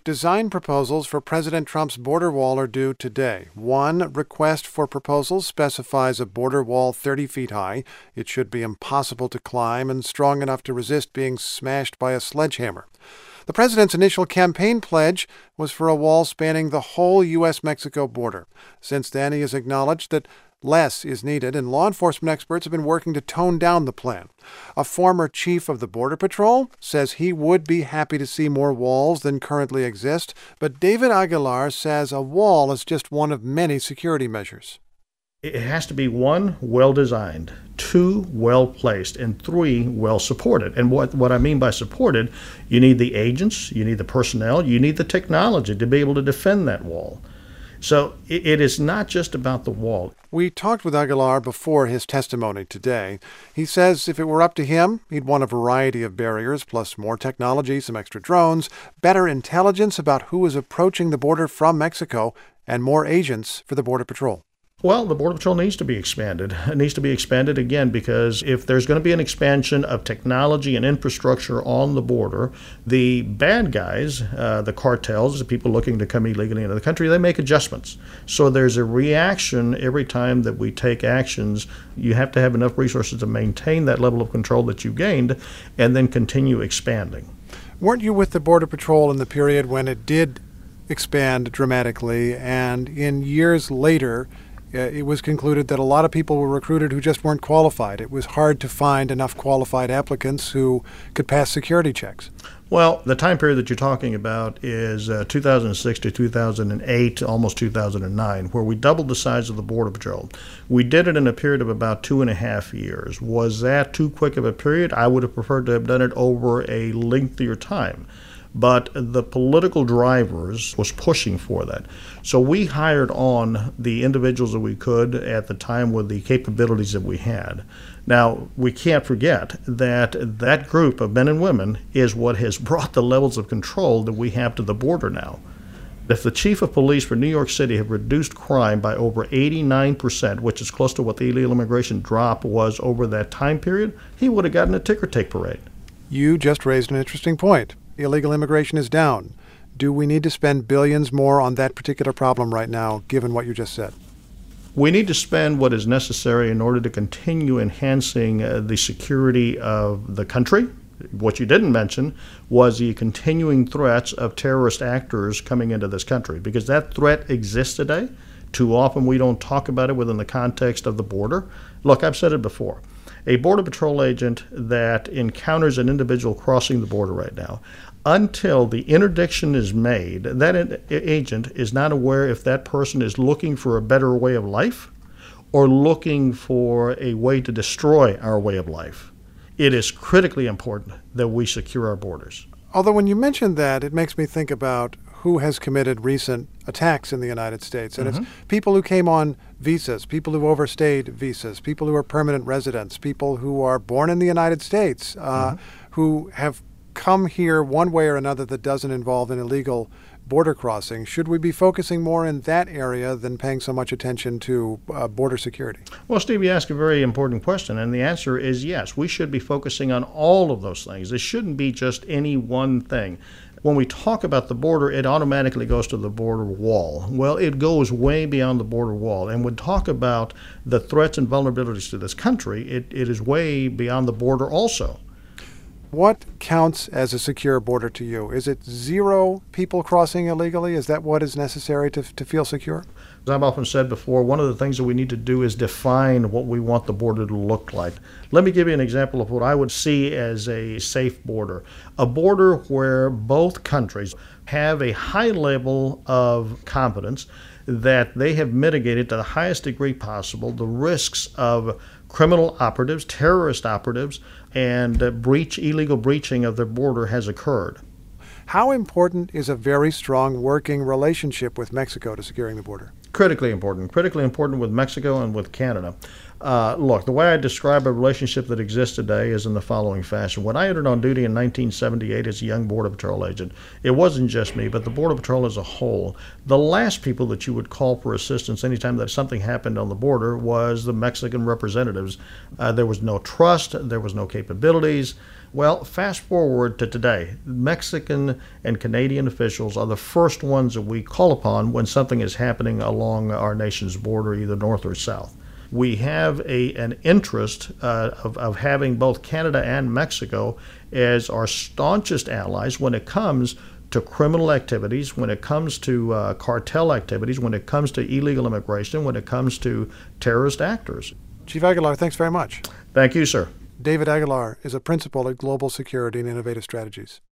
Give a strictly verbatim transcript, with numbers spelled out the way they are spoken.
design proposals for President Trump's border wall are due today. One request for proposals specifies a border wall thirty feet high. It should be impossible to climb and strong enough to resist being smashed by a sledgehammer. The president's initial campaign pledge was for a wall spanning the whole U S Mexico border. Since then, he has acknowledged that less is needed, and law enforcement experts have been working to tone down the plan. A former chief of the Border Patrol says he would be happy to see more walls than currently exist, but David Aguilar says a wall is just one of many security measures. It has to be, one, well-designed, two, well-placed, and three, well-supported. And what, what I mean by supported, you need the agents, you need the personnel, you need the technology to be able to defend that wall. So it, it is not just about the wall. We talked with Aguilar before his testimony today. He says if it were up to him, he'd want a variety of barriers, plus more technology, some extra drones, better intelligence about who is approaching the border from Mexico, and more agents for the Border Patrol. Well, the Border Patrol needs to be expanded. It needs to be expanded again because if there's going to be an expansion of technology and infrastructure on the border, the bad guys, uh, the cartels, the people looking to come illegally into the country, they make adjustments. So there's a reaction every time that we take actions. You have to have enough resources to maintain that level of control that you gained and then continue expanding. Weren't you with the Border Patrol in the period when it did expand dramatically, and in years later, Uh, it was concluded that a lot of people were recruited who just weren't qualified? It was hard to find enough qualified applicants who could pass security checks. Well, the time period that you're talking about is uh, two thousand six to two thousand eight, almost two thousand nine, where we doubled the size of the Border Patrol. We did it in a period of about two and a half years. Was that too quick of a period? I would have preferred to have done it over a lengthier time. But the political drivers was pushing for that. So we hired on the individuals that we could at the time with the capabilities that we had. Now, we can't forget that that group of men and women is what has brought the levels of control that we have to the border now. If the chief of police for New York City had reduced crime by over eighty-nine percent, which is close to what the illegal immigration drop was over that time period, he would have gotten a ticker tape parade. You just raised an interesting point. Illegal immigration is down. Do we need to spend billions more on that particular problem right now, given what you just said? We need to spend what is necessary in order to continue enhancing uh, the security of the country. What you didn't mention was the continuing threats of terrorist actors coming into this country, because that threat exists today. Too often we don't talk about it within the context of the border. Look, I've said it before. A Border Patrol agent that encounters an individual crossing the border right now, until the interdiction is made, that in- agent is not aware if that person is looking for a better way of life or looking for a way to destroy our way of life. It is critically important that we secure our borders. Although when you mention that, it makes me think about who has committed recent attacks in the United States. And mm-hmm. it's people who came on visas, people who overstayed visas, people who are permanent residents, people who are born in the United States, uh, mm-hmm. who have come here one way or another that doesn't involve an illegal border crossing. Should we be focusing more in that area than paying so much attention to uh, border security? Well, Steve, you ask a very important question, and the answer is yes. We should be focusing on all of those things. It shouldn't be just any one thing. When we talk about the border, it automatically goes to the border wall. Well, it goes way beyond the border wall. And when we talk about the threats and vulnerabilities to this country, it, it is way beyond the border also. What counts as a secure border to you? Is it zero people crossing illegally? Is that what is necessary to, to feel secure? As I've often said before, one of the things that we need to do is define what we want the border to look like. Let me give you an example of what I would see as a safe border. A border where both countries have a high level of confidence that they have mitigated to the highest degree possible the risks of criminal operatives, terrorist operatives, and uh, breach, illegal breaching of their border has occurred. How important is a very strong working relationship with Mexico to securing the border? Critically important. Critically important with Mexico and with Canada. Uh, look, the way I describe a relationship that exists today is in the following fashion. When I entered on duty in nineteen seventy-eight as a young Border Patrol agent, it wasn't just me, but the Border Patrol as a whole. The last people that you would call for assistance anytime that something happened on the border was the Mexican representatives. Uh, there was no trust. There was no capabilities. Well, fast forward to today. Mexican and Canadian officials are the first ones that we call upon when something is happening along our nation's border, either north or south. We have a, an interest uh, of, of having both Canada and Mexico as our staunchest allies when it comes to criminal activities, when it comes to uh, cartel activities, when it comes to illegal immigration, when it comes to terrorist actors. Chief Aguilar, thanks very much. Thank you, sir. David Aguilar is a principal at Global Security and Innovative Strategies.